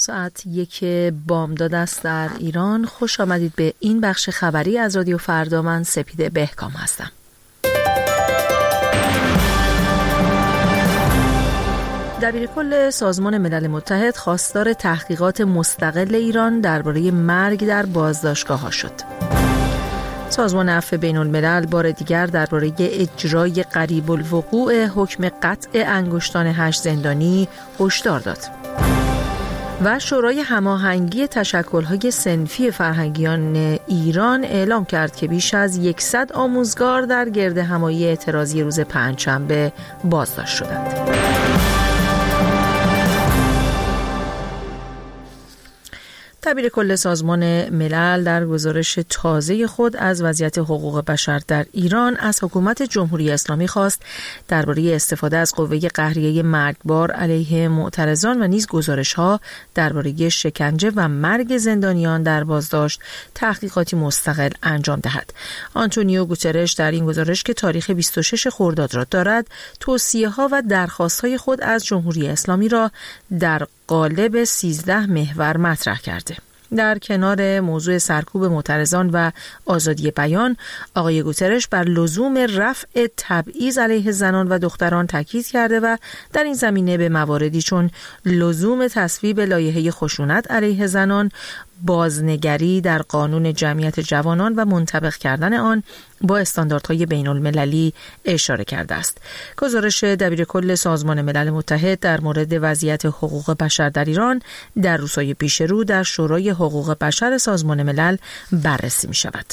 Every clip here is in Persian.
ساعت 1 بامداد است در ایران. خوش آمدید به این بخش خبری از رادیو فردا. من سپیده بهکام هستم. دبیرکل سازمان ملل متحد خواستار تحقیقات مستقل ایران درباره مرگ در بازداشتگاه‌ها شد. سازمان عفو بین الملل بار دیگر درباره اجرای قریب الوقوع حکم قطع انگشتان 8 زندانی هشدار داد. و شورای هماهنگی تشکل‌های صنفی فرهنگیان ایران اعلام کرد که بیش از 100 آموزگار در گردهمایی اعتراضی روز پنجشنبه بازداشت شدند. دبیرکل سازمان ملل در گزارش تازه خود از وضعیت حقوق بشر در ایران از حکومت جمهوری اسلامی خواست درباره استفاده از قوه قهریه مرگبار علیه معترضان و نیز گزارش‌ها درباره شکنجه و مرگ زندانیان در بازداشت تحقیقاتی مستقل انجام دهد. آنتونیو گوترش در این گزارش که تاریخ 26 خرداد را دارد، توصیه‌ها و درخواست‌های خود از جمهوری اسلامی را در قالب 13 محور مطرح کرده. در کنار موضوع سرکوب معترضان و آزادی بیان، آقای گوترش بر لزوم رفع تبعیض علیه زنان و دختران تاکید کرده و در این زمینه به مواردی چون لزوم تصویب لایحه خشونت علیه زنان، بازنگری در قانون جمعیت جوانان و منطبق کردن آن با استانداردهای بین المللی اشاره کرده است. گزارش دبیرکل سازمان ملل متحد در مورد وضعیت حقوق بشر در ایران در روزهای پیش رو در شورای حقوق بشر سازمان ملل بررسی می شود.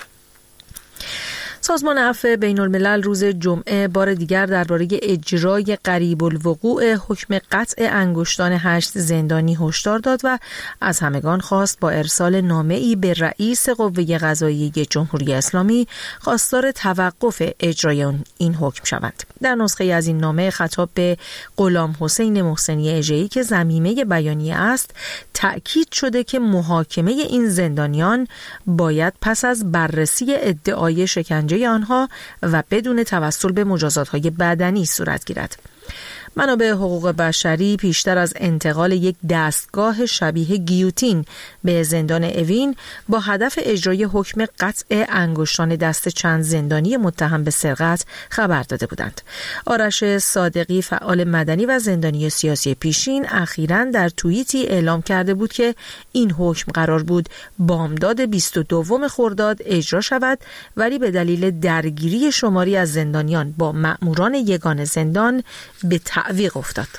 سازمان عفو بین الملل روز جمعه بار دیگر درباره اجرای قریب الوقوع حکم قطع انگشتان 8 زندانی هشدار داد و از همگان خواست با ارسال نامه‌ای به رئیس قوه قضاییه جمهوری اسلامی خواستار توقف اجرای این حکم شوند. در نسخه از این نامه خطاب به غلام حسین محسنی اژه‌ای که ضمیمه بیانیه است، تأکید شده که محاکمه این زندانیان باید پس از بررسی ادعای شکنجه آنها و بدون توسل به مجازات‌های بدنی صورت گیرد. منابع حقوق بشری پیشتر از انتقال یک دستگاه شبیه گیوتین به زندان اوین با هدف اجرای حکم قطع انگشتان دست چند زندانی متهم به سرقت خبر داده بودند. آرش صادقی، فعال مدنی و زندانی سیاسی پیشین، اخیراً در توییتی اعلام کرده بود که این حکم قرار بود بامداد 22 خرداد اجرا شود، ولی به دلیل درگیری شماری از زندانیان با مأموران یگان زندان به تعویق افتاد.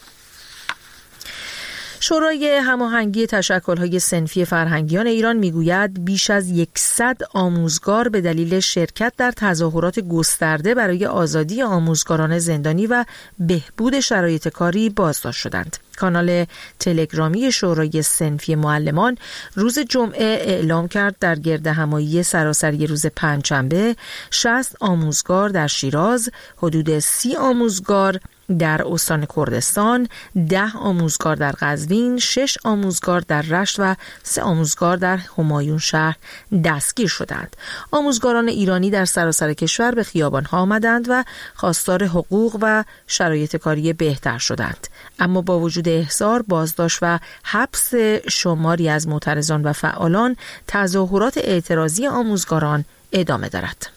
شورای هماهنگی تشکل‌های صنفی فرهنگیان ایران میگوید بیش از 100 آموزگار به دلیل شرکت در تظاهرات گسترده برای آزادی آموزگاران زندانی و بهبود شرایط کاری بازداشت شدند. کانال تلگرامی شورای صنفی معلمان روز جمعه اعلام کرد در گردهمایی سراسری روز پنجشنبه 60 آموزگار در شیراز، حدود 30 آموزگار در استان کردستان، 10 آموزگار در قزوین، 6 آموزگار در رشت و 3 آموزگار در همایون شهر دستگیر شدند. آموزگاران ایرانی در سراسر کشور به خیابان‌ها آمدند و خواستار حقوق و شرایط کاری بهتر شدند. اما با وجود احضار، بازداشت و حبس شماری از معترضان و فعالان، تظاهرات اعتراضی آموزگاران ادامه دارد.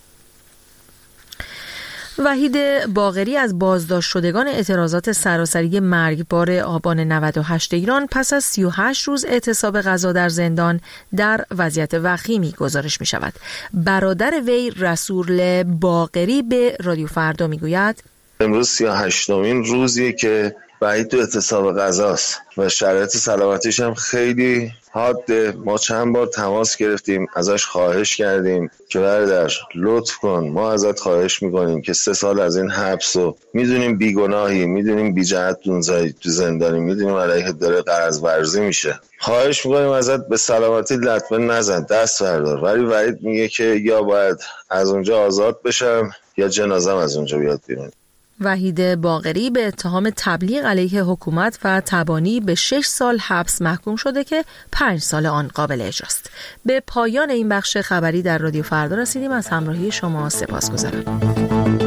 وحید باقری از بازداشت شدگان اعتراضات سراسری مرگبار آبان 98 ایران پس از 38 روز اعتصاب غذا در زندان در وضعیت وخیمی گزارش می شود. برادر وی رسول باقری به رادیو فردا می گوید امروز 38مین روزیه که وحید تو اعتصاب غذاست و شرایط سلامتیش هم خیلی حاده. ما چند بار تماس گرفتیم، ازش خواهش کردیم که برادر لطف کن، ما ازت خواهش میکنیم که 3 سال از این حبس و میدونیم بیگناهی، میدونیم بی جهت تو زندانی، میدونیم علیه داره قرض ورزی میشه، خواهش میکنیم ازت به سلامتی لطمه نزن، دست بردار. ولی وحید میگه که یا باید از اونجا آزاد بشم یا جنازم از اونجا بیاد بیرون. وحید باقری به اتهام تبلیغ علیه حکومت و تبانی به 6 سال حبس محکوم شده که 5 سال آن قابل اجراست. به پایان این بخش خبری در رادیو فردا رسیدیم. از همراهی شما سپاسگزارم.